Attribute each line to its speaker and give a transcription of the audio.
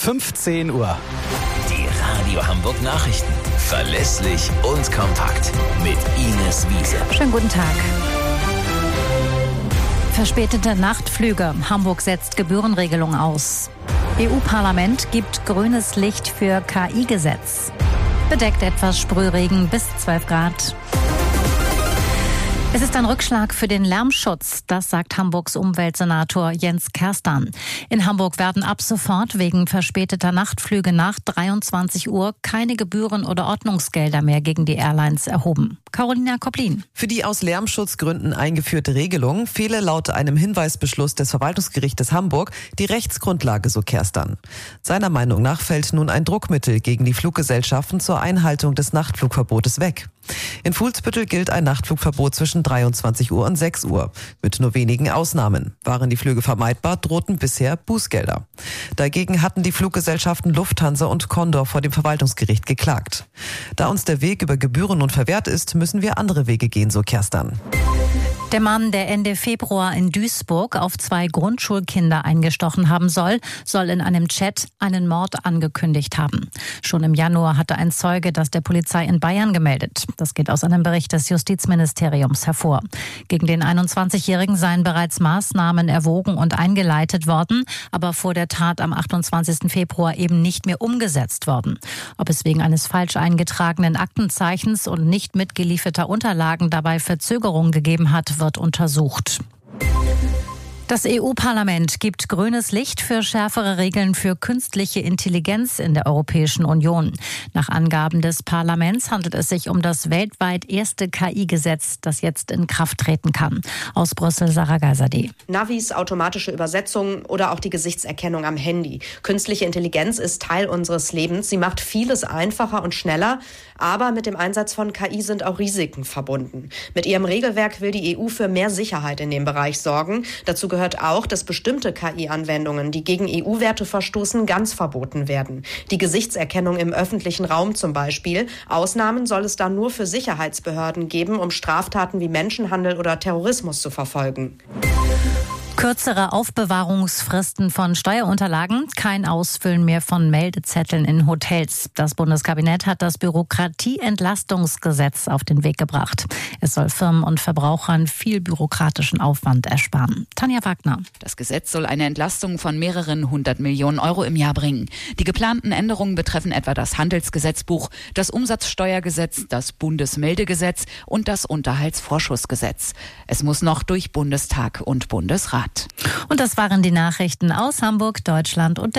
Speaker 1: 15 Uhr.
Speaker 2: Die Radio Hamburg Nachrichten. Verlässlich und kompakt. Mit Ines Wiese.
Speaker 3: Schönen guten Tag. Verspätete Nachtflüge. Hamburg setzt Gebührenregelung aus. EU-Parlament gibt grünes Licht für KI-Gesetz. Bedeckt etwas Sprühregen bis 12 Grad. Es ist ein Rückschlag für den Lärmschutz, das sagt Hamburgs Umweltsenator Jens Kerstan. In Hamburg werden ab sofort wegen verspäteter Nachtflüge nach 23 Uhr keine Gebühren oder Ordnungsgelder mehr gegen die Airlines erhoben. Carolina Koplin.
Speaker 4: Für die aus Lärmschutzgründen eingeführte Regelung fehle laut einem Hinweisbeschluss des Verwaltungsgerichtes Hamburg die Rechtsgrundlage, so Kerstan. Seiner Meinung nach fällt nun ein Druckmittel gegen die Fluggesellschaften zur Einhaltung des Nachtflugverbotes weg. In Fuhlsbüttel gilt ein Nachtflugverbot zwischen 23 Uhr und 6 Uhr. Mit nur wenigen Ausnahmen. Waren die Flüge vermeidbar, drohten bisher Bußgelder. Dagegen hatten die Fluggesellschaften Lufthansa und Condor vor dem Verwaltungsgericht geklagt. Da uns der Weg über Gebühren nun verwehrt ist, müssen wir andere Wege gehen, so Kerstan.
Speaker 3: Der Mann, der Ende Februar in Duisburg auf 2 Grundschulkinder eingestochen haben soll in einem Chat einen Mord angekündigt haben. Schon im Januar hatte ein Zeuge das der Polizei in Bayern gemeldet. Das geht aus einem Bericht des Justizministeriums hervor. Gegen den 21-Jährigen seien bereits Maßnahmen erwogen und eingeleitet worden, aber vor der Tat am 28. Februar eben nicht mehr umgesetzt worden. Ob es wegen eines falsch eingetragenen Aktenzeichens und nicht mitgelieferter Unterlagen dabei Verzögerungen gegeben hat, wird untersucht. Das EU-Parlament gibt grünes Licht für schärfere Regeln für künstliche Intelligenz in der Europäischen Union. Nach Angaben des Parlaments handelt es sich um das weltweit erste KI-Gesetz, das jetzt in Kraft treten kann. Aus Brüssel, Sarah Geiserde.
Speaker 5: Navis, automatische Übersetzung oder auch die Gesichtserkennung am Handy. Künstliche Intelligenz ist Teil unseres Lebens. Sie macht vieles einfacher und schneller. Aber mit dem Einsatz von KI sind auch Risiken verbunden. Mit ihrem Regelwerk will die EU für mehr Sicherheit in dem Bereich sorgen. Dazu gehört auch, dass bestimmte KI-Anwendungen, die gegen EU-Werte verstoßen, ganz verboten werden. Die Gesichtserkennung im öffentlichen Raum zum Beispiel. Ausnahmen soll es dann nur für Sicherheitsbehörden geben, um Straftaten wie Menschenhandel oder Terrorismus zu verfolgen.
Speaker 3: Kürzere Aufbewahrungsfristen von Steuerunterlagen, kein Ausfüllen mehr von Meldezetteln in Hotels. Das Bundeskabinett hat das Bürokratieentlastungsgesetz auf den Weg gebracht. Es soll Firmen und Verbrauchern viel bürokratischen Aufwand ersparen. Tanja Wagner.
Speaker 6: Das Gesetz soll eine Entlastung von mehreren 100 Millionen Euro im Jahr bringen. Die geplanten Änderungen betreffen etwa das Handelsgesetzbuch, das Umsatzsteuergesetz, das Bundesmeldegesetz und das Unterhaltsvorschussgesetz. Es muss noch durch Bundestag und Bundesrat.
Speaker 3: Und das waren die Nachrichten aus Hamburg, Deutschland und